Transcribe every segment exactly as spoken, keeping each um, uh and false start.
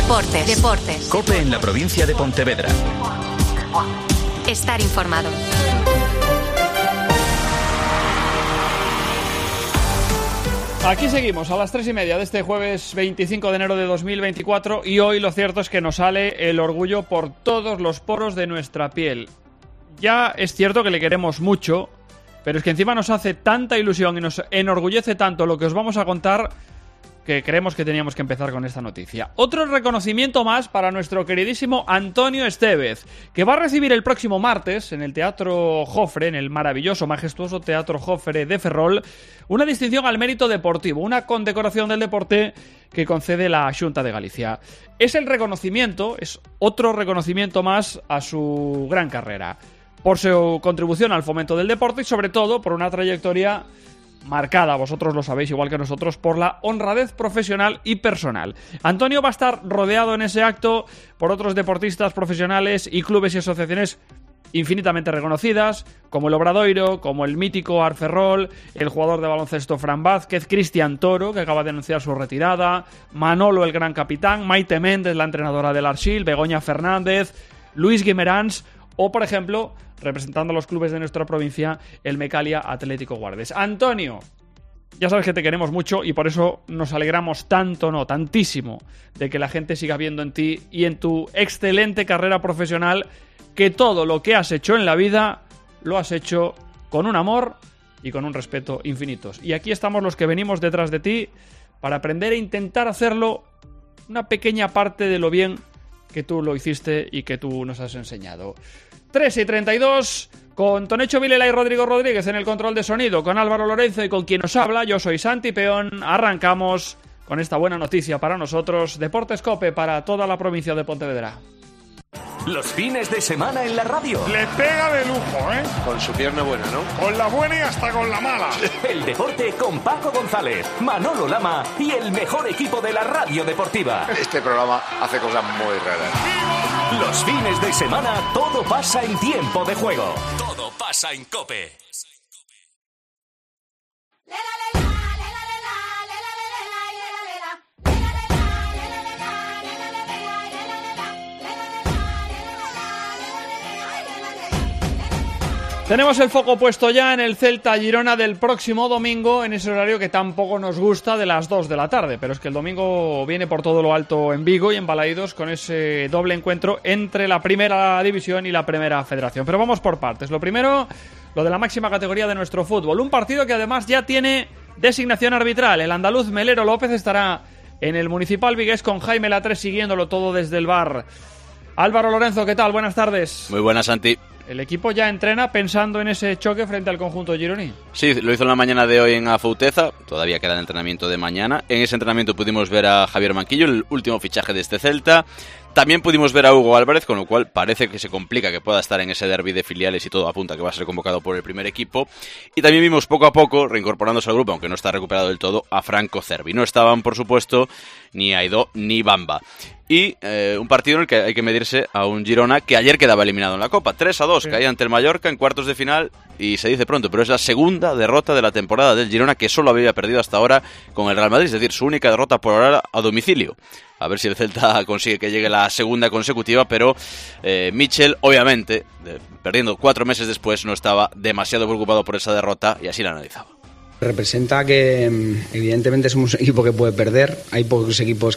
Deportes. Deportes. COPE en la provincia de Pontevedra. Estar informado. Aquí seguimos a las tres y media de este jueves veinticinco de enero de dos mil veinticuatro y hoy lo cierto es que nos sale el orgullo por todos los poros de nuestra piel. Ya es cierto que le queremos mucho, pero es que encima nos hace tanta ilusión y nos enorgullece tanto lo que os vamos a contar que creemos que teníamos que empezar con esta noticia. Otro reconocimiento más para nuestro queridísimo Antonio Estevez, que va a recibir el próximo martes en el Teatro Jofre, en el maravilloso, majestuoso Teatro Jofre de Ferrol, una distinción al mérito deportivo, una condecoración del deporte que concede la Xunta de Galicia. Es el reconocimiento, es otro reconocimiento más a su gran carrera, por su contribución al fomento del deporte y sobre todo por una trayectoria marcada, vosotros lo sabéis igual que nosotros, por la honradez profesional y personal. Antonio va a estar rodeado en ese acto por otros deportistas profesionales y clubes y asociaciones infinitamente reconocidas, como el Obradoiro, como el mítico Arferrol, el jugador de baloncesto Fran Vázquez, Cristian Toro, que acaba de anunciar su retirada, Manolo, el gran capitán, Maite Méndez, la entrenadora del Arxil, Begoña Fernández, Luis Guimerans o, por ejemplo, representando a los clubes de nuestra provincia, el Mecalia Atlético Guardes. Antonio, ya sabes que te queremos mucho y por eso nos alegramos tanto, no, tantísimo, de que la gente siga viendo en ti y en tu excelente carrera profesional que todo lo que has hecho en la vida lo has hecho con un amor y con un respeto infinitos. Y aquí estamos los que venimos detrás de ti para aprender e intentar hacerlo una pequeña parte de lo bien que tú lo hiciste y que tú nos has enseñado. tres y treinta y dos, con Tonecho Vilela y Rodrigo Rodríguez en el control de sonido, con Álvaro Lorenzo y con quien nos habla, yo soy Santi Peón. Arrancamos con esta buena noticia para nosotros, Deportes COPE para toda la provincia de Pontevedra. Los fines de semana en la radio. Le pega de lujo, ¿eh? Con su pierna buena, ¿no? Con la buena y hasta con la mala. El deporte con Paco González, Manolo Lama y el mejor equipo de la radio deportiva. Este programa hace cosas muy raras. Los fines de semana todo pasa en tiempo de juego. Todo pasa en COPE. Tenemos el foco puesto ya en el Celta Girona del próximo domingo, en ese horario que tampoco nos gusta, de las dos de la tarde, pero es que el domingo viene por todo lo alto en Vigo y en Balaídos con ese doble encuentro entre la primera división y la primera federación. Pero vamos por partes. Lo primero, lo de la máxima categoría de nuestro fútbol, un partido que además ya tiene designación arbitral. El andaluz Melero López estará en el Municipal Vigués con Jaime Latres siguiéndolo todo desde el bar. Álvaro Lorenzo, ¿qué tal? Buenas tardes. Muy buenas, Santi. ¿El equipo ya entrena pensando en ese choque frente al conjunto gironí? Sí, lo hizo en la mañana de hoy en Afouteza, todavía queda el entrenamiento de mañana. En ese entrenamiento pudimos ver a Javier Manquillo, el último fichaje de este Celta. También pudimos ver a Hugo Álvarez, con lo cual parece que se complica que pueda estar en ese derbi de filiales y todo apunta que va a ser convocado por el primer equipo. Y también vimos poco a poco, reincorporándose al grupo, aunque no está recuperado del todo, a Franco Cervi. No estaban, por supuesto, ni Aidó ni Bamba. Y eh, un partido en el que hay que medirse a un Girona que ayer quedaba eliminado en la Copa. tres a dos, sí. Caía ante el Mallorca en cuartos de final y se dice pronto, pero es la segunda derrota de la temporada del Girona, que solo había perdido hasta ahora con el Real Madrid, es decir, su única derrota por ahora a domicilio. A ver si el Celta consigue que llegue la segunda consecutiva, pero eh, Michel, obviamente, de, perdiendo cuatro meses después, no estaba demasiado preocupado por esa derrota y así la analizaba. Representa que evidentemente somos un equipo que puede perder, hay pocos equipos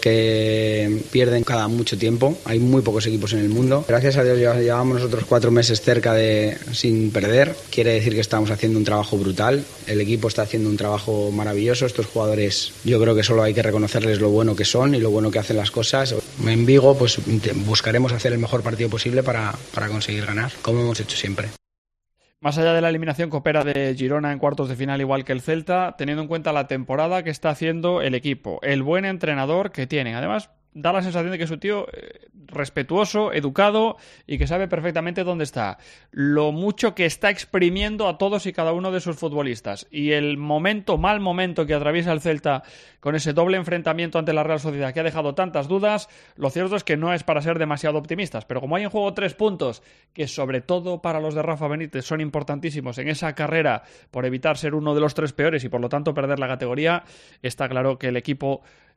que pierden cada mucho tiempo, hay muy pocos equipos en el mundo. Gracias a Dios llevamos nosotros cuatro meses cerca de sin perder, quiere decir que estamos haciendo un trabajo brutal, el equipo está haciendo un trabajo maravilloso, estos jugadores yo creo que solo hay que reconocerles lo bueno que son y lo bueno que hacen las cosas. En Vigo pues buscaremos hacer el mejor partido posible para, para conseguir ganar, como hemos hecho siempre. Más allá de la eliminación copera de Girona en cuartos de final igual que el Celta, teniendo en cuenta la temporada que está haciendo el equipo, el buen entrenador que tienen. Además, da la sensación de que es un tío eh, respetuoso, educado y que sabe perfectamente dónde está. Lo mucho que está exprimiendo a todos y cada uno de sus futbolistas. Y el momento, mal momento que atraviesa el Celta con ese doble enfrentamiento ante la Real Sociedad que ha dejado tantas dudas, lo cierto es que no es para ser demasiado optimistas. Pero como hay en juego tres puntos, que sobre todo para los de Rafa Benítez son importantísimos en esa carrera por evitar ser uno de los tres peores y por lo tanto perder la categoría, está claro que el equipo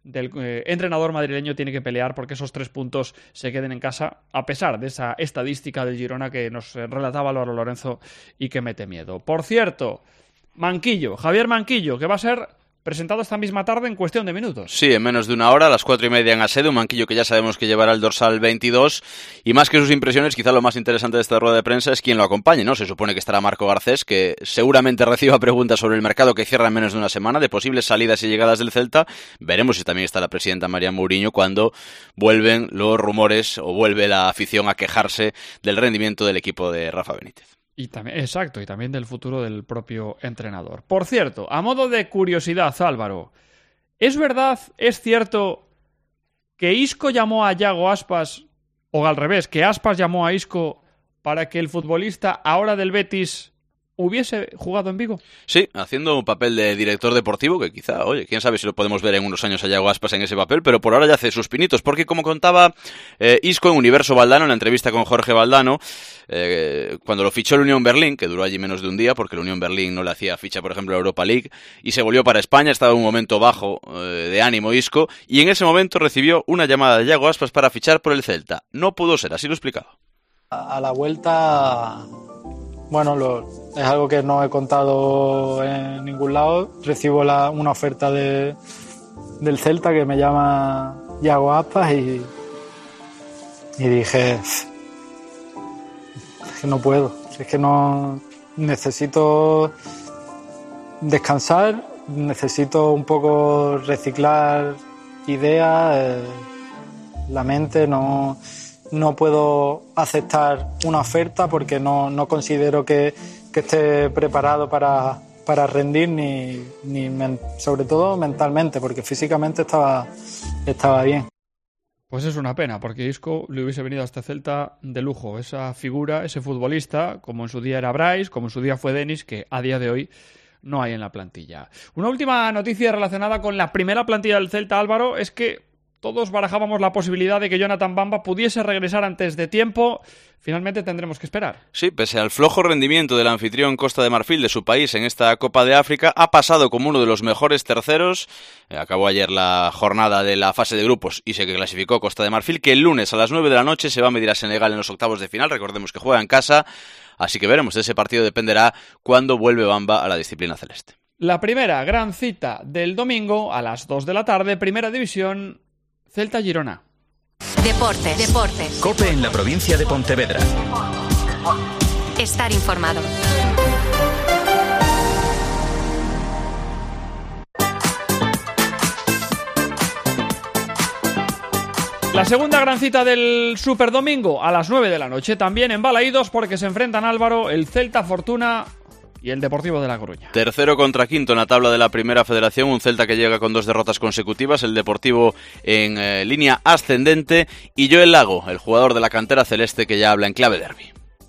del eh, entrenador madrileño tiene que pelear porque esos tres puntos se queden en casa, a pesar de esa estadística del Girona que nos eh, relataba Álvaro Lorenzo y que mete miedo. Por cierto, Manquillo, Javier Manquillo, que va a ser presentado esta misma tarde en cuestión de minutos. Sí, en menos de una hora, a las cuatro y media en Asede, un Manquillo que ya sabemos que llevará el dorsal veintidós, y más que sus impresiones, quizá lo más interesante de esta rueda de prensa es quién lo acompañe, ¿no? Se supone que estará Marco Garcés, que seguramente reciba preguntas sobre el mercado que cierra en menos de una semana, de posibles salidas y llegadas del Celta. Veremos si también está la presidenta María Mourinho cuando vuelven los rumores o vuelve la afición a quejarse del rendimiento del equipo de Rafa Benítez. Y también, exacto, y también del futuro del propio entrenador. Por cierto, a modo de curiosidad, Álvaro, ¿es verdad, es cierto que Isco llamó a Yago Aspas, o al revés, que Aspas llamó a Isco para que el futbolista ahora del Betis hubiese jugado en Vigo? Sí, haciendo un papel de director deportivo que quizá, oye, quién sabe si lo podemos ver en unos años a Yago Aspas en ese papel, pero por ahora ya hace sus pinitos, porque como contaba eh, Isco en Universo Valdano, en la entrevista con Jorge Valdano, eh, cuando lo fichó el Unión Berlín, que duró allí menos de un día, porque el Unión Berlín no le hacía ficha, por ejemplo, a Europa League, y se volvió para España, estaba en un momento bajo eh, de ánimo Isco, y en ese momento recibió una llamada de Yago Aspas para fichar por el Celta. No pudo ser, así lo explicaba. A la vuelta... Bueno, lo, es algo que no he contado en ningún lado. Recibo la, una oferta de, del Celta que me llama Yago Aspas y, y dije, es que no puedo, es que no necesito descansar, necesito un poco reciclar ideas, eh, la mente no... No puedo aceptar una oferta porque no, no considero que, que esté preparado para, para rendir, ni, ni men, sobre todo mentalmente, porque físicamente estaba, estaba bien. Pues es una pena, porque Isco le hubiese venido a este Celta de lujo. Esa figura, ese futbolista, como en su día era Brais, como en su día fue Denis, que a día de hoy no hay en la plantilla. Una última noticia relacionada con la primera plantilla del Celta, Álvaro, es que todos barajábamos la posibilidad de que Jonathan Bamba pudiese regresar antes de tiempo. Finalmente tendremos que esperar. Sí, pese al flojo rendimiento del anfitrión Costa de Marfil de su país en esta Copa de África, ha pasado como uno de los mejores terceros. Eh, acabó ayer la jornada de la fase de grupos y se clasificó Costa de Marfil, que el lunes a las nueve de la noche se va a medir a Senegal en los octavos de final. Recordemos que juega en casa, así que veremos. De ese partido dependerá cuándo vuelve Bamba a la disciplina celeste. La primera gran cita del domingo a las dos de la tarde, Primera División, Celta-Girona. Deportes. Deportes. COPE en la provincia de Pontevedra. Estar informado. La segunda gran cita del Superdomingo a las nueve de la noche, también en Balaídos, porque se enfrentan, Álvaro, el Celta Fortuna y el Deportivo de La Coruña. Tercero contra quinto en la tabla de la Primera Federación, un Celta que llega con dos derrotas consecutivas, el Deportivo en eh, línea ascendente, y Joel Lago, el jugador de la cantera celeste que ya habla en clave derbi.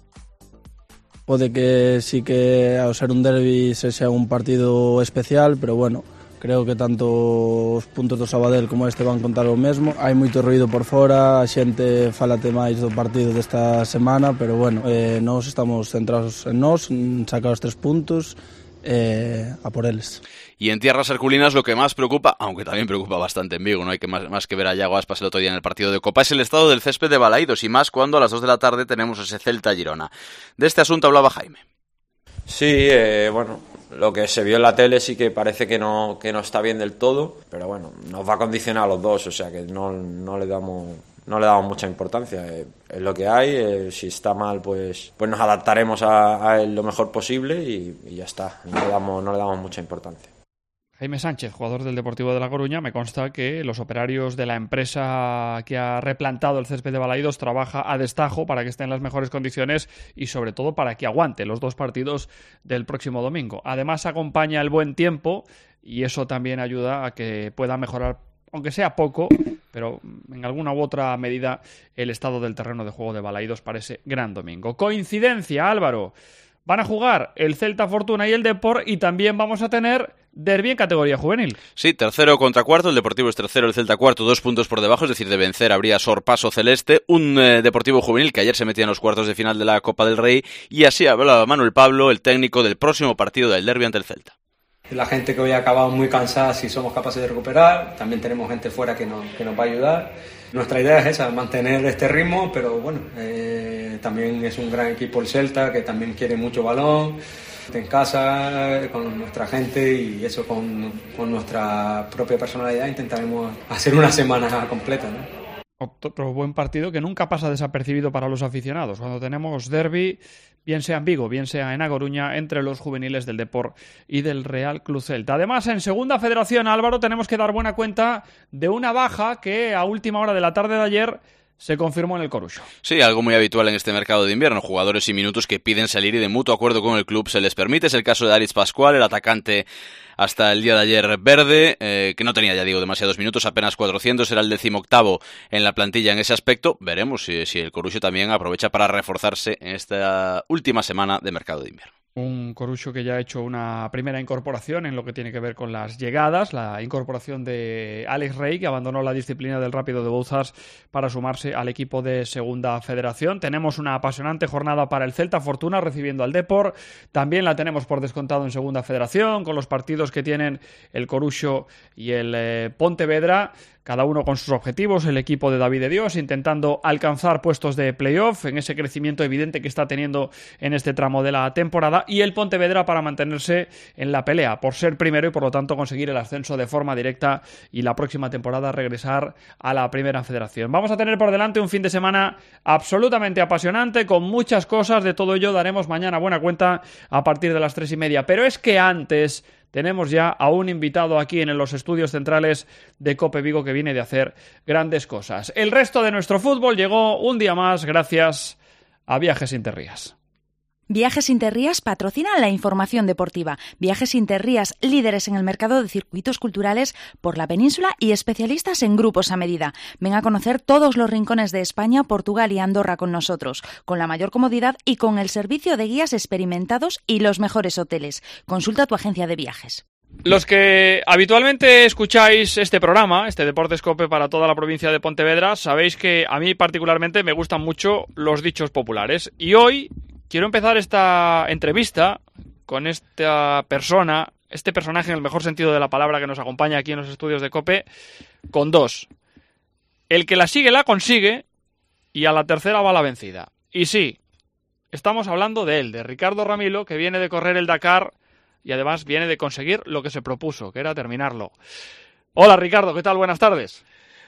Pode que sí que ao ser un derbi se sea un partido especial, pero bueno, creo que tanto os puntos do Sabadell como este van contar o mesmo. Hai moito ruído por fora, a xente falate máis do partido desta semana, pero bueno, eh, nós estamos centrados en nós, en sacar os tres puntos, eh, a por eles. Y en tierras herculinas lo que más preocupa, aunque también preocupa bastante en Vigo, no hay que más, más que ver a Yago Aspas el otro día en el partido de Copa, es el estado del césped de Balaídos, y más cuando a las dos de la tarde tenemos ese Celta-Girona. De este asunto hablaba Jaime. Sí, eh, bueno, lo que se vio en la tele sí que parece que no, que no está bien del todo, pero bueno, nos va a condicionar a los dos, o sea que no, no le damos... no le damos mucha importancia, eh, es lo que hay, eh, si está mal pues pues nos adaptaremos a, a él lo mejor posible y, y ya está, no le damos, no le damos mucha importancia. Jaime Sánchez, jugador del Deportivo de La Coruña, me consta que los operarios de la empresa que ha replantado el césped de Balaídos trabaja a destajo para que esté en las mejores condiciones y sobre todo para que aguante los dos partidos del próximo domingo. Además acompaña el buen tiempo y eso también ayuda a que pueda mejorar, aunque sea poco, pero en alguna u otra medida el estado del terreno de juego de Balaídos para ese gran domingo. Coincidencia, Álvaro. Van a jugar el Celta Fortuna y el Depor y también vamos a tener derbi en categoría juvenil. Sí, tercero contra cuarto, el Deportivo es tercero, el Celta cuarto, dos puntos por debajo, es decir, de vencer habría sorpaso celeste, un eh, Deportivo juvenil que ayer se metía en los cuartos de final de la Copa del Rey, y así hablaba Manuel Pablo, el técnico del próximo partido del derbi ante el Celta. La gente que hoy ha acabado muy cansada, si somos capaces de recuperar, también tenemos gente fuera que nos, que nos va a ayudar. Nuestra idea es esa, mantener este ritmo, pero bueno, eh, también es un gran equipo el Celta, que también quiere mucho balón, en casa, con nuestra gente, y eso con, con nuestra propia personalidad intentaremos hacer una semana completa, ¿no? Otro buen partido que nunca pasa desapercibido para los aficionados. Cuando tenemos derbi, bien sea en Vigo, bien sea en A Coruña, entre los juveniles del Depor y del Real Club Celta. Además, en Segunda Federación, Álvaro, tenemos que dar buena cuenta de una baja que a última hora de la tarde de ayer se confirmó en el Corucho. Sí, algo muy habitual en este mercado de invierno. Jugadores y minutos que piden salir y de mutuo acuerdo con el club se les permite. Es el caso de Aritz Pascual, el atacante hasta el día de ayer verde, eh, que no tenía, ya digo, demasiados minutos, apenas cuatrocientos, era el decimoctavo en la plantilla en ese aspecto. Veremos si, si el Corucho también aprovecha para reforzarse en esta última semana de mercado de invierno. Un Corucho que ya ha hecho una primera incorporación en lo que tiene que ver con las llegadas, la incorporación de Alex Rey, que abandonó la disciplina del Rápido de Bouzas para sumarse al equipo de Segunda Federación. Tenemos una apasionante jornada para el Celta Fortuna recibiendo al Depor. También la tenemos por descontado en Segunda Federación, con los partidos que tienen el Corucho y el eh, Pontevedra, cada uno con sus objetivos. El equipo de David de Dios intentando alcanzar puestos de playoff en ese crecimiento evidente que está teniendo en este tramo de la temporada, y el Pontevedra para mantenerse en la pelea por ser primero y por lo tanto conseguir el ascenso de forma directa y la próxima temporada regresar a la Primera Federación. Vamos a tener por delante un fin de semana absolutamente apasionante, con muchas cosas. De todo ello daremos mañana buena cuenta a partir de las tres y media, pero es que antes tenemos ya a un invitado aquí en los estudios centrales de COPE Vigo que viene de hacer grandes cosas. El resto de nuestro fútbol llegó un día más gracias a Viajes Interrías. Viajes Interrías patrocinan la información deportiva. Viajes Interrías, líderes en el mercado de circuitos culturales por la península y especialistas en grupos a medida. Ven a conocer todos los rincones de España, Portugal y Andorra con nosotros, con la mayor comodidad y con el servicio de guías experimentados y los mejores hoteles. Consulta tu agencia de viajes. Los que habitualmente escucháis este programa, este Deportes COPE para toda la provincia de Pontevedra, sabéis que a mí particularmente me gustan mucho los dichos populares. Y hoy quiero empezar esta entrevista con esta persona, este personaje en el mejor sentido de la palabra que nos acompaña aquí en los estudios de COPE, con dos. El que la sigue la consigue y a la tercera va la vencida. Y sí, estamos hablando de él, de Ricardo Ramilo, que viene de correr el Dakar y además viene de conseguir lo que se propuso, que era terminarlo. Hola Ricardo, ¿qué tal? Buenas tardes.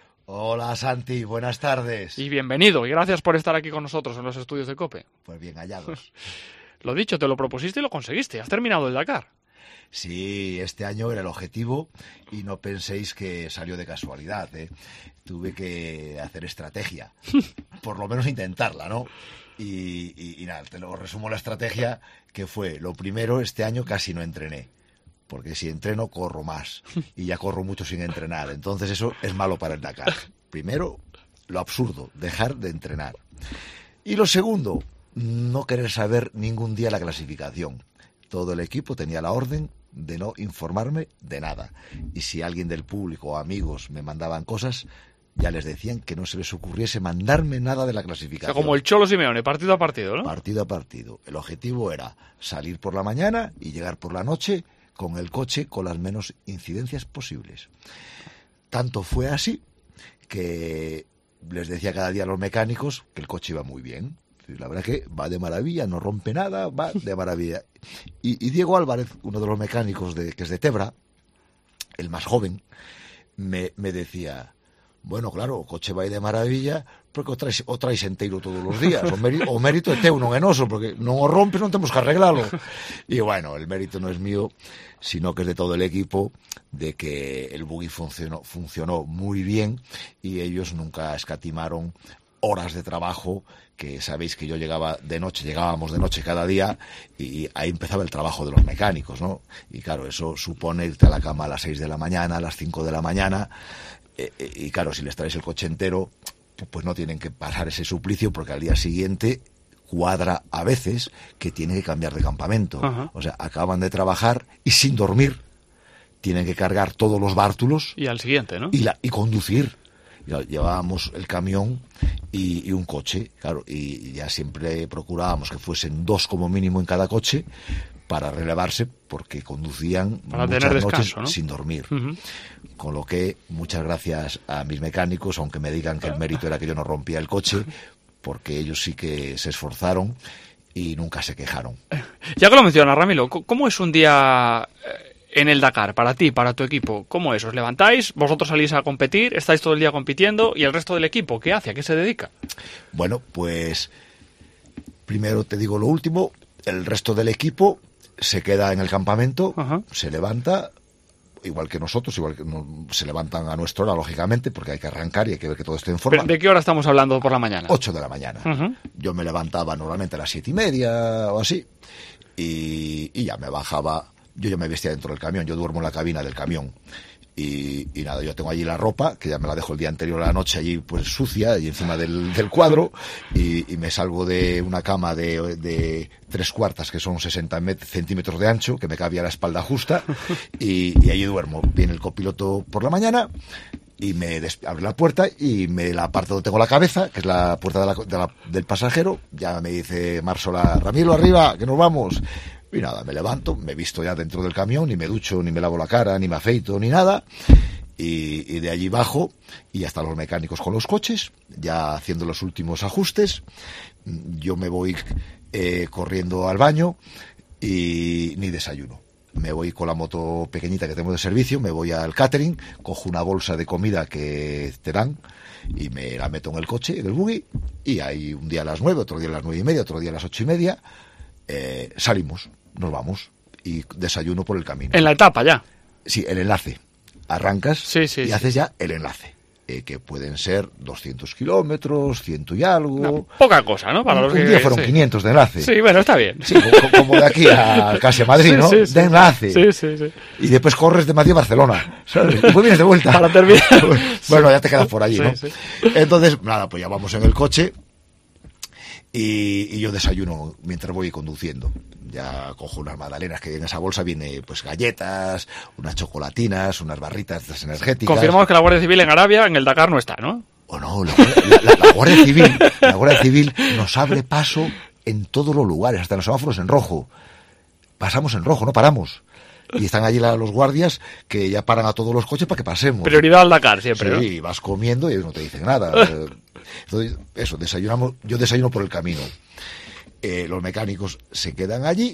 Hola Santi, buenas tardes. Y bienvenido, y gracias por estar aquí con nosotros en los estudios de COPE. Pues bien hallados. Lo dicho, te lo propusiste y lo conseguiste, has terminado el Dakar. Sí, este año era el objetivo y no penséis que salió de casualidad, ¿eh? Tuve que hacer estrategia, por lo menos intentarla, ¿no? Y, y, y nada, te lo resumo la estrategia, que fue, lo primero, este año casi no entrené. Porque si entreno, corro más. Y ya corro mucho sin entrenar. Entonces eso es malo para el Dakar. Primero, lo absurdo, dejar de entrenar. Y lo segundo, no querer saber ningún día la clasificación. Todo el equipo tenía la orden de no informarme de nada. Y si alguien del público o amigos me mandaban cosas, ya les decían que no se les ocurriese mandarme nada de la clasificación. O sea, como el Cholo Simeone, partido a partido, ¿no? Partido a partido. El objetivo era salir por la mañana y llegar por la noche con el coche con las menos incidencias posibles. Tanto fue así que les decía cada día a los mecánicos que el coche iba muy bien. La verdad que va de maravilla, no rompe nada, va de maravilla. Y, y Diego Álvarez, uno de los mecánicos de, que es de Tebra, el más joven, me, me decía, bueno, claro, o coche vai de maravilla, porque o traes, o traes enteiro todos os días, o, meri, o mérito é teu, non é noso, porque non o rompes, non temos que arreglalo. E bueno, el mérito non es mío, sino que es de todo el equipo, de que el buggy funcionó, funcionó muy bien, y ellos nunca escatimaron horas de trabajo, que sabéis que yo llegaba de noche, llegábamos de noche cada día, y ahí empezaba el trabajo de los mecánicos, ¿no? Y claro, eso supone irte a la cama a las seis de la mañana, a las cinco de la mañana, y claro, si les traes el coche entero, pues no tienen que pasar ese suplicio, porque al día siguiente cuadra a veces que tienen que cambiar de campamento. Ajá. O sea, acaban de trabajar y sin dormir tienen que cargar todos los bártulos. Y al siguiente, ¿no? Y, la, y conducir. Llevábamos el camión y, y un coche, claro, y ya siempre procurábamos que fuesen dos como mínimo en cada coche, para relevarse porque conducían para muchas tener noches descanso, ¿no? sin dormir. Uh-huh. Con lo que muchas gracias a mis mecánicos, aunque me digan que el mérito era que yo no rompía el coche, porque ellos sí que se esforzaron y nunca se quejaron. Ya que lo mencionas, Ramiro, ¿cómo es un día en el Dakar para ti, para tu equipo? ¿Cómo es? ¿Os levantáis, vosotros salís a competir, estáis todo el día compitiendo y el resto del equipo qué hace? ¿A qué se dedica? Bueno, pues primero te digo lo último, el resto del equipo se queda en el campamento, uh-huh. se levanta, igual que nosotros, igual que no, se levantan a nuestra hora, lógicamente, porque hay que arrancar y hay que ver que todo esté en forma. ¿De qué hora estamos hablando por la mañana? Ocho de la mañana. Uh-huh. Yo me levantaba normalmente a las siete y media o así, y, y ya me bajaba, yo ya me vestía dentro del camión, yo duermo en la cabina del camión. Y, y nada, yo tengo allí la ropa, que ya me la dejo el día anterior a la noche allí pues sucia, y encima del, del cuadro, y, y me salgo de una cama de, de tres cuartas, que son sesenta centímetros de ancho, que me cabía la espalda justa, y, y allí duermo. Viene el copiloto por la mañana, y me des- abre la puerta, y me la parte donde tengo la cabeza, que es la puerta de la, de la, del pasajero, ya me dice Marsola, Ramiro, arriba, que nos vamos. Y nada, me levanto, me visto ya dentro del camión, ni me ducho, ni me lavo la cara, ni me afeito, ni nada. Y, y de allí bajo, y hasta los mecánicos con los coches, ya haciendo los últimos ajustes. Yo me voy eh, corriendo al baño y ni desayuno. Me voy con la moto pequeñita que tengo de servicio, me voy al catering, cojo una bolsa de comida que te dan y me la meto en el coche, en el buggy, y ahí un día a las nueve, otro día a las nueve y media, otro día a las ocho y media. Eh, salimos, nos vamos y desayuno por el camino. En la etapa ya. Sí, el enlace. Arrancas sí, sí, y sí. haces ya el enlace, eh, que pueden ser doscientos kilómetros, ciento y algo. No, poca cosa, ¿no? Para un, los un que, día fueron sí. quinientos de enlace. Sí, bueno, está bien. Sí, como, como de aquí a casi a Madrid, sí, ¿no? Sí, sí, de enlace. Sí, sí, sí. Y después corres de Madrid a Barcelona, ¿sabes? Y después vienes de vuelta. Para terminar. Bueno, ya te quedas por allí, sí, ¿no? Sí. Entonces, nada, pues ya vamos en el coche. Y, y yo desayuno mientras voy conduciendo. Ya cojo unas magdalenas, que en esa bolsa viene pues galletas, unas chocolatinas, unas barritas energéticas. Confirmamos que la Guardia Civil en Arabia, en el Dakar, no está, ¿no? Oh, no, la, la, la, la Guardia Civil, la Guardia Civil nos abre paso en todos los lugares, hasta en los semáforos en rojo. Pasamos en rojo, no paramos. Y están allí la, los guardias que ya paran a todos los coches para que pasemos. Prioridad al Dakar siempre, sí, ¿no? Vas comiendo y ellos no te dicen nada. Entonces, eso, desayunamos, yo desayuno por el camino. Eh, los mecánicos se quedan allí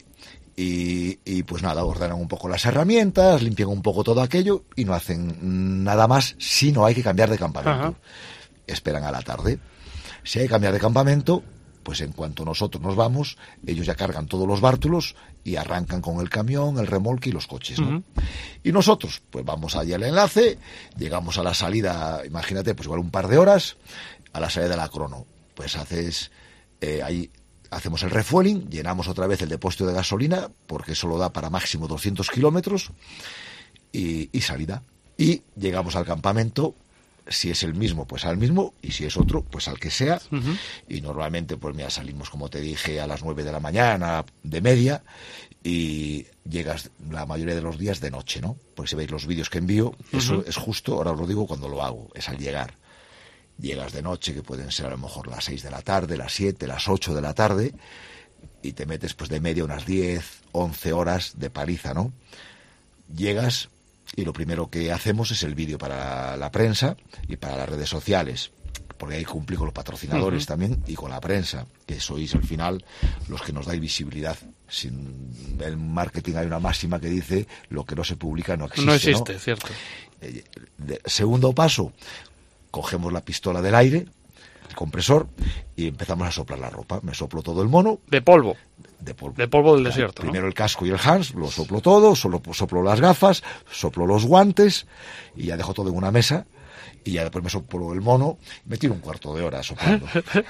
y, y pues nada, ordenan un poco las herramientas, limpian un poco todo aquello y no hacen nada más si no hay que cambiar de campamento. Ajá. Esperan a la tarde. Si hay que cambiar de campamento, pues en cuanto nosotros nos vamos, ellos ya cargan todos los bártulos y arrancan con el camión, el remolque y los coches, ¿no? Uh-huh. Y nosotros, pues vamos allí al enlace, llegamos a la salida, imagínate, pues igual un par de horas, a la salida de la crono. Pues haces, eh, ahí hacemos el refueling, llenamos otra vez el depósito de gasolina, porque eso lo da para máximo doscientos kilómetros, y, y salida. Y llegamos al campamento. Si es el mismo, pues al mismo, y si es otro, pues al que sea. Uh-huh. Y normalmente, pues mira, salimos, como te dije, a las nueve de la mañana, de media, y llegas la mayoría de los días de noche, ¿no? Porque si veis los vídeos que envío, uh-huh. eso es justo, ahora os lo digo cuando lo hago, es al llegar. Llegas de noche, que pueden ser a lo mejor las seis de la tarde, las siete, las ocho de la tarde, y te metes pues de media unas diez, once horas de paliza, ¿no? Llegas. Y lo primero que hacemos es el vídeo para la prensa y para las redes sociales, porque ahí cumplí con los patrocinadores uh-huh. también y con la prensa, que sois al final los que nos dais visibilidad. Sin el marketing hay una máxima que dice lo que no se publica no existe. No existe, ¿no? Cierto. Eh, de, segundo paso, cogemos la pistola del aire, el compresor, y empezamos a soplar la ropa. Me soplo todo el mono. De polvo. De polvo. De polvo del desierto. Primero ¿no? el casco y el Hans, lo soplo todo, solo soplo las gafas, soplo los guantes y ya dejo todo en una mesa y ya después me soplo el mono, me tiro un cuarto de hora soplando.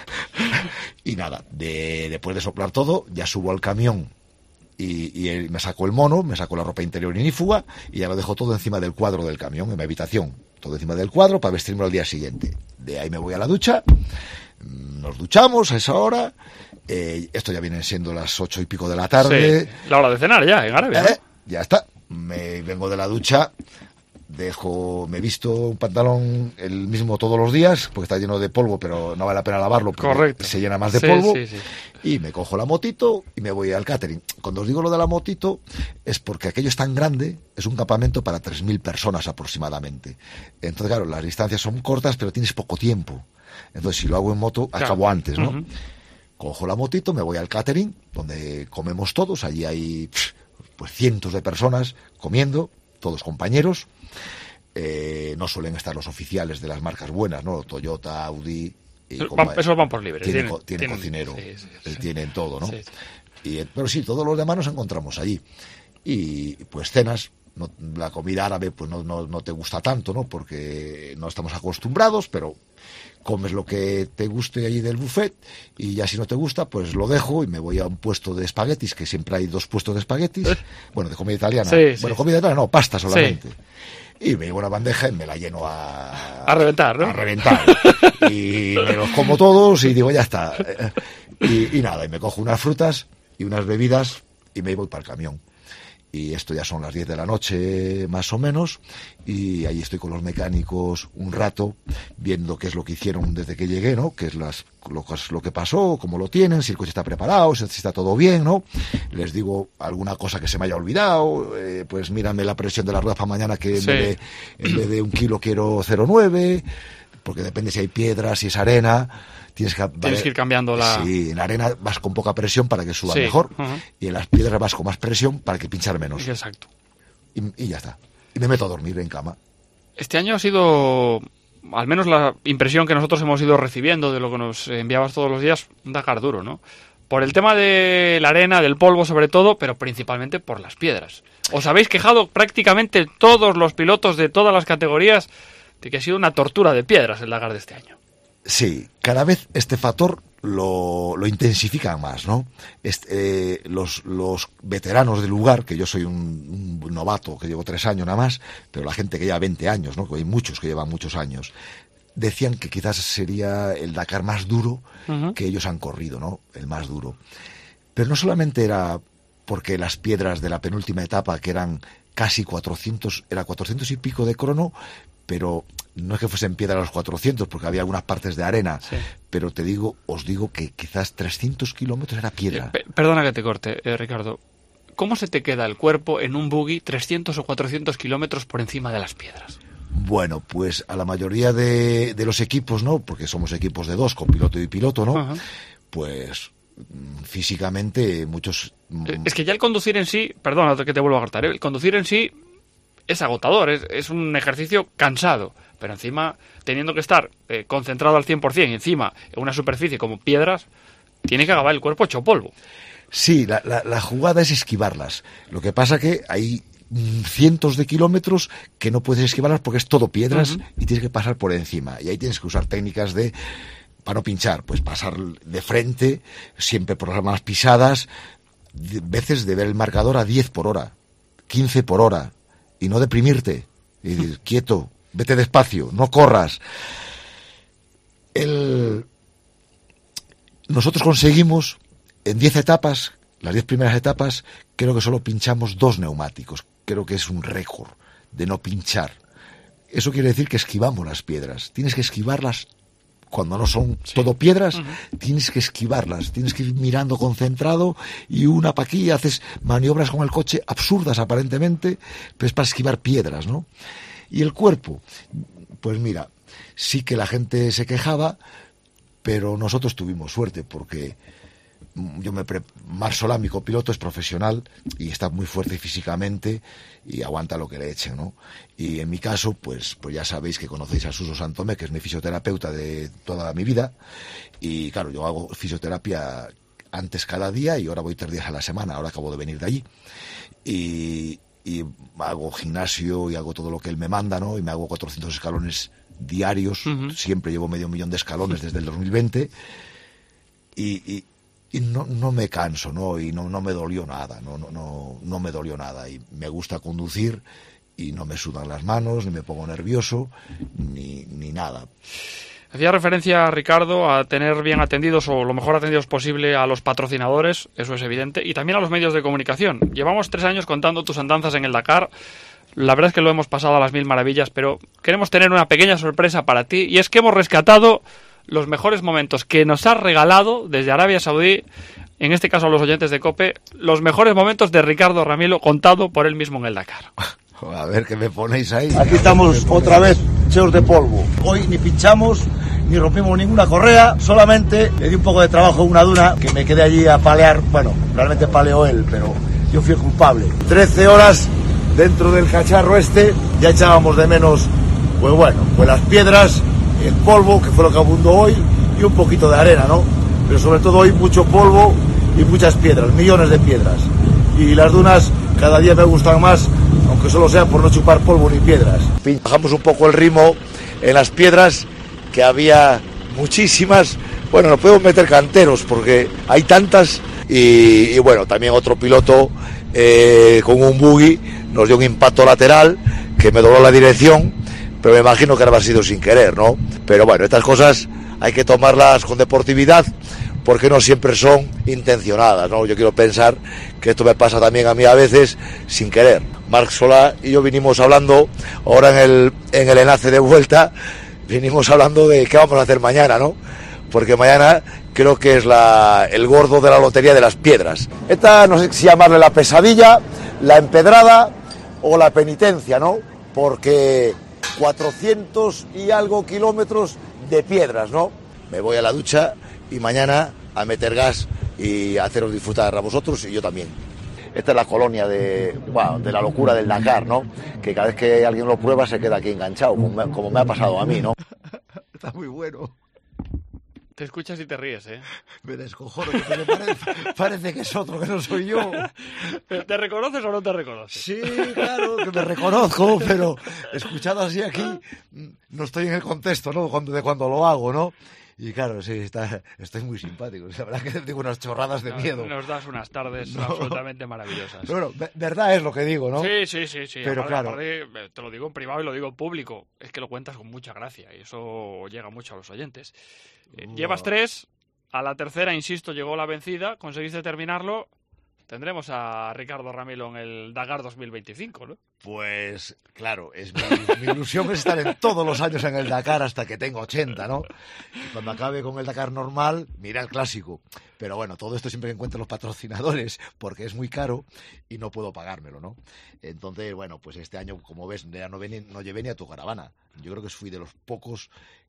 Y nada, de, después de soplar todo, ya subo al camión y, y el, me saco el mono, me saco la ropa interior inífuga y ya lo dejo todo encima del cuadro del camión, en mi habitación. Todo encima del cuadro para vestirme al día siguiente. De ahí me voy a la ducha, nos duchamos a esa hora. Eh, esto ya vienen siendo las ocho y pico de la tarde. Sí, la hora de cenar ya, en Arabia. Eh, ¿no? Ya está. Me vengo de la ducha, dejo, me visto un pantalón el mismo todos los días, porque está lleno de polvo, pero no vale la pena lavarlo porque Correcto. se llena más de sí, polvo. Sí, sí. Y me cojo la motito y me voy al catering. Cuando os digo lo de la motito, es porque aquello es tan grande, es un campamento para tres mil personas aproximadamente. Entonces, claro, las distancias son cortas, pero tienes poco tiempo. Entonces, si lo hago en moto, claro. acabo antes, ¿no? Uh-huh. Cojo la motito, me voy al catering, donde comemos todos. Allí hay pues cientos de personas comiendo, todos compañeros. Eh, no suelen estar los oficiales de las marcas buenas, ¿no? Toyota, Audi... Y van, esos van por libre. Tienen, tienen, tienen cocinero, sí, sí, sí. tienen todo, ¿no? Sí, sí. Y, pero sí, todos los demás nos encontramos allí. Y pues cenas, no, la comida árabe pues no, no, no te gusta tanto, ¿no? Porque no estamos acostumbrados, pero comes lo que te guste allí del buffet y ya si no te gusta, pues lo dejo y me voy a un puesto de espaguetis, que siempre hay dos puestos de espaguetis. Bueno, de comida italiana. Sí, bueno, sí. comida italiana no, pasta solamente. Sí. Y me llevo una bandeja y me la lleno a... A reventar, ¿no? A reventar. Y me los como todos y digo, ya está. Y, y nada, y me cojo unas frutas y unas bebidas y me voy para el camión. Y esto ya son las diez de la noche, más o menos, y ahí estoy con los mecánicos un rato, viendo qué es lo que hicieron desde que llegué, ¿no? Qué es las, lo, lo que pasó, cómo lo tienen, si el coche está preparado, si está todo bien, ¿no? Les digo alguna cosa que se me haya olvidado, eh, pues mírame la presión de las ruedas para mañana, que sí. en, vez de, en vez de un kilo quiero cero coma nueve, porque depende si hay piedras, si es arena... Tienes que, Tienes vale, que ir cambiando la... Sí, en la arena vas con poca presión para que suba sí. mejor, uh-huh. y en las piedras vas con más presión para que pinchar menos. Exacto. Y, y ya está. Y me meto a dormir en cama. Este año ha sido, al menos la impresión que nosotros hemos ido recibiendo de lo que nos enviabas todos los días, un Dakar duro, ¿no? Por el tema de la arena, del polvo sobre todo, pero principalmente por las piedras. Os habéis quejado prácticamente todos los pilotos de todas las categorías de que ha sido una tortura de piedras el Dakar de este año. Sí, cada vez este factor lo, lo intensifican más, ¿no? Este, eh, los, los veteranos del lugar, que yo soy un, un novato que llevo tres años nada más, pero la gente que lleva veinte años, ¿no? Que hay muchos que llevan muchos años, decían que quizás sería el Dakar más duro uh-huh. que ellos han corrido, ¿no? El más duro. Pero no solamente era porque las piedras de la penúltima etapa, que eran casi cuatrocientos, era cuatrocientos y pico de crono, pero no es que fuesen piedra a los cuatrocientos, porque había algunas partes de arena, sí. pero te digo, os digo que quizás trescientos kilómetros era piedra. Eh, perdona que te corte, eh, Ricardo. ¿Cómo se te queda el cuerpo en un buggy trescientos o cuatrocientos kilómetros por encima de las piedras? Bueno, pues a la mayoría de, de los equipos, ¿no? Porque somos equipos de dos, con piloto y piloto, ¿no? Uh-huh. Pues físicamente muchos... Es que ya el conducir en sí, perdona que te vuelvo a cortar, ¿eh? El conducir en sí es agotador, es, es un ejercicio cansado, pero encima, teniendo que estar eh, concentrado al cien por ciento y encima en una superficie como piedras, tiene que acabar el cuerpo hecho polvo. Sí, la, la, la jugada es esquivarlas. Lo que pasa que hay cientos de kilómetros que no puedes esquivarlas porque es todo piedras uh-huh. y tienes que pasar por encima. Y ahí tienes que usar técnicas de, para no pinchar, pues pasar de frente, siempre por las malas pisadas, de, veces de ver el marcador a diez por hora, quince por hora. Y no deprimirte, y decir, quieto, vete despacio, no corras. El... Nosotros conseguimos, en diez etapas, las diez primeras etapas, creo que solo pinchamos dos neumáticos. Creo que es un récord de no pinchar. Eso quiere decir que esquivamos las piedras. Tienes que esquivarlas cuando no son sí. todo piedras, uh-huh. tienes que esquivarlas, tienes que ir mirando concentrado y una pa' aquí, haces maniobras con el coche absurdas aparentemente, pero es para esquivar piedras, ¿no? Y el cuerpo, pues mira, sí que la gente se quejaba, pero nosotros tuvimos suerte porque yo me pre... Marc Solà, mi copiloto, es profesional y está muy fuerte físicamente y aguanta lo que le echen, ¿no? Y en mi caso, pues, pues ya sabéis que conocéis a Suso Santomé, que es mi fisioterapeuta de toda mi vida, y claro, yo hago fisioterapia antes cada día y ahora voy tres días a la semana, ahora acabo de venir de allí, y, y hago gimnasio y hago todo lo que él me manda, ¿no? Y me hago cuatrocientos escalones diarios, uh-huh. siempre llevo medio millón de escalones desde el dos mil veinte, y... y Y no, no me canso, ¿no? Y no, no me dolió nada, no, no, no, no me dolió nada. Y me gusta conducir y no me sudan las manos, ni me pongo nervioso, ni, ni nada. Hacía referencia, Ricardo, a tener bien atendidos o lo mejor atendidos posible a los patrocinadores, eso es evidente, y también a los medios de comunicación. Llevamos tres años contando tus andanzas en el Dakar. La verdad es que lo hemos pasado a las mil maravillas, pero queremos tener una pequeña sorpresa para ti, y es que hemos rescatado los mejores momentos que nos has regalado desde Arabia Saudí, en este caso a los oyentes de COPE, los mejores momentos de Ricardo Ramilo contado por él mismo en el Dakar. A ver, ¿qué me ponéis ahí? Aquí estamos otra vez cheos de polvo. Hoy ni pinchamos, ni rompimos ninguna correa, solamente le di un poco de trabajo a una duna, que me quedé allí a palear. Bueno, realmente paleó él, pero yo fui el culpable. trece horas dentro del cacharro este, ya echábamos de menos, pues bueno, pues las piedras, el polvo, que fue lo que abundó hoy, y un poquito de arena, ¿no? Pero sobre todo hoy mucho polvo y muchas piedras, millones de piedras. Y las dunas cada día me gustan más, aunque solo sea por no chupar polvo ni piedras. Bajamos un poco el ritmo en las piedras, que había muchísimas. Bueno, nos podemos meter canteros porque hay tantas. Y, y bueno, también otro piloto eh, con un buggy nos dio un impacto lateral que me dobló la dirección, pero me imagino que habrá sido sin querer, ¿no? Pero bueno, estas cosas hay que tomarlas con deportividad, porque no siempre son intencionadas, ¿no? Yo quiero pensar que esto me pasa también a mí a veces sin querer. Marc Solá y yo vinimos hablando, ahora en el, en el enlace de vuelta, vinimos hablando de qué vamos a hacer mañana, ¿no? Porque mañana creo que es la, el gordo de la lotería de las piedras. Esta no sé si llamarle la pesadilla, la empedrada o la penitencia, ¿no? Porque cuatrocientos y algo kilómetros de piedras, ¿no? Me voy a la ducha y mañana a meter gas y a haceros disfrutar a vosotros y yo también. Esta es la colonia de, bueno, de la locura del Dakar, ¿no? Que cada vez que alguien lo prueba se queda aquí enganchado, como me, como me ha pasado a mí, ¿no? Está muy bueno. Te escuchas y te ríes, ¿eh? Me descojono, que me parece, parece que es otro, que no soy yo. ¿Te reconoces o no te reconoces? Sí, claro, que me reconozco, pero escuchado así aquí, no estoy en el contexto, ¿no? Cuando, de cuando lo hago, ¿no? Y claro, sí, está, estoy muy simpático. La verdad que digo unas chorradas de nos, miedo. Nos das unas tardes no. absolutamente maravillosas. Bueno, verdad es lo que digo, ¿no? Sí, sí, sí. sí. Pero aparte, claro. Aparte, te lo digo en privado y lo digo en público. Es que lo cuentas con mucha gracia y eso llega mucho a los oyentes. Eh, no. Llevas tres, a la tercera, insisto, llegó la vencida, conseguiste terminarlo. Tendremos a Ricardo Ramilo en el Dakar dos mil veinticinco, ¿no? Pues, claro, es mi, mi ilusión es estar en todos los años en el Dakar hasta que tenga ochenta, ¿no? Y cuando acabe con el Dakar normal, mira el clásico. Pero bueno, todo esto siempre que encuentre los patrocinadores, porque es muy caro y no puedo pagármelo, ¿no? Entonces, bueno, pues este año, como ves, ya no, ven, no llevé ni a tu caravana. Yo creo que fui de los pocos...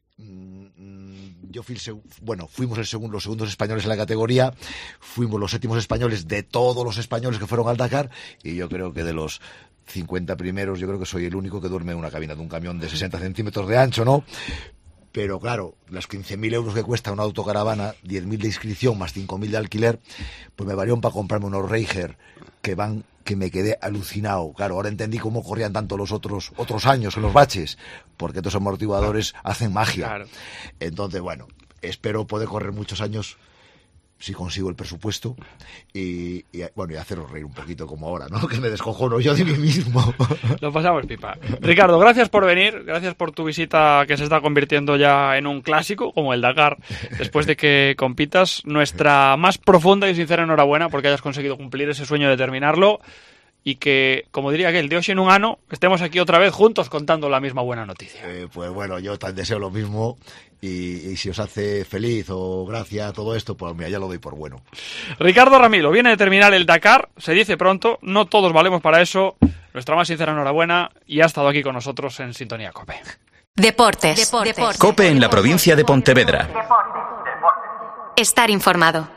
Yo fui el seg- bueno, fuimos el segundo, los segundos españoles en la categoría, fuimos los séptimos españoles de todos los españoles que fueron al Dakar, y yo creo que de los cincuenta primeros, yo creo que soy el único que duerme en una cabina de un camión de sesenta centímetros de ancho, ¿no? Pero claro, los quince mil euros que cuesta una autocaravana, diez mil de inscripción más cinco mil de alquiler, pues me valieron para comprarme unos Reiger que van, que me quedé alucinado. Claro, ahora entendí cómo corrían tanto los otros otros años en los baches, porque estos amortiguadores hacen magia. Claro. Entonces, bueno, espero poder correr muchos años si consigo el presupuesto y, y bueno, y haceros reír un poquito como ahora, ¿no? Que me descojono yo de mí mismo. Lo pasamos pipa. Ricardo, gracias por venir, gracias por tu visita que se está convirtiendo ya en un clásico como el Dakar, después de que compitas. Nuestra más profunda y sincera enhorabuena porque hayas conseguido cumplir ese sueño de terminarlo y que, como diría aquel, de hoxe en un ano, estemos aquí otra vez juntos contando la misma buena noticia. Eh, pues bueno, yo tan deseo lo mismo y, y si os hace feliz o gracia todo esto, pues mira, ya lo doy por bueno. Ricardo Ramilo viene de terminar el Dakar, se dice pronto, no todos valemos para eso. Nuestra más sincera enhorabuena y ha estado aquí con nosotros en Sintonía COPE. Deportes. Deportes. Deportes. COPE en la provincia de Pontevedra. Deportes. Estar informado.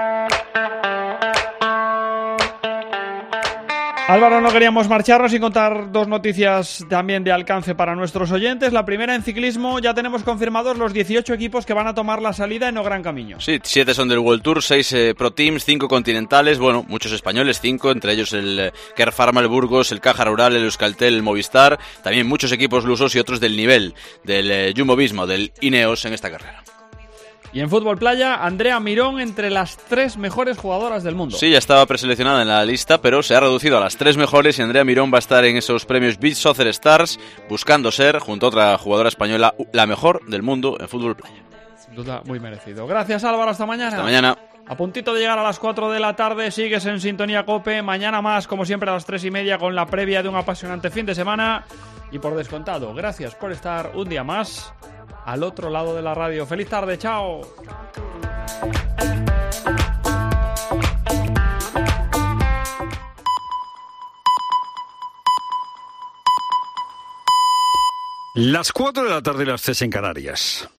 Álvaro, no queríamos marcharnos sin contar dos noticias también de alcance para nuestros oyentes. La primera, en ciclismo, ya tenemos confirmados los dieciocho equipos que van a tomar la salida en O Gran Camino. Sí, siete son del World Tour, seis eh, Pro Teams, cinco continentales, bueno, muchos españoles, cinco, entre ellos el eh, Kerr Pharma, el Burgos, el Caja Rural, el Euskaltel, el Movistar, también muchos equipos lusos y otros del nivel del eh, Jumbo-Visma, del Ineos en esta carrera. Y en fútbol playa, Andrea Mirón entre las tres mejores jugadoras del mundo. Sí, ya estaba preseleccionada en la lista, pero se ha reducido a las tres mejores y Andrea Mirón va a estar en esos premios Beach Soccer Stars, buscando ser, junto a otra jugadora española, la mejor del mundo en fútbol playa. Sin duda, muy merecido. Gracias, Álvaro, hasta mañana. Hasta mañana. A puntito de llegar a las cuatro de la tarde, sigues en Sintonía COPE. Mañana más, como siempre, a las tres y media con la previa de un apasionante fin de semana. Y por descontado, gracias por estar un día más al otro lado de la radio. ¡Feliz tarde! ¡Chao! Las cuatro de la tarde y las tres en Canarias.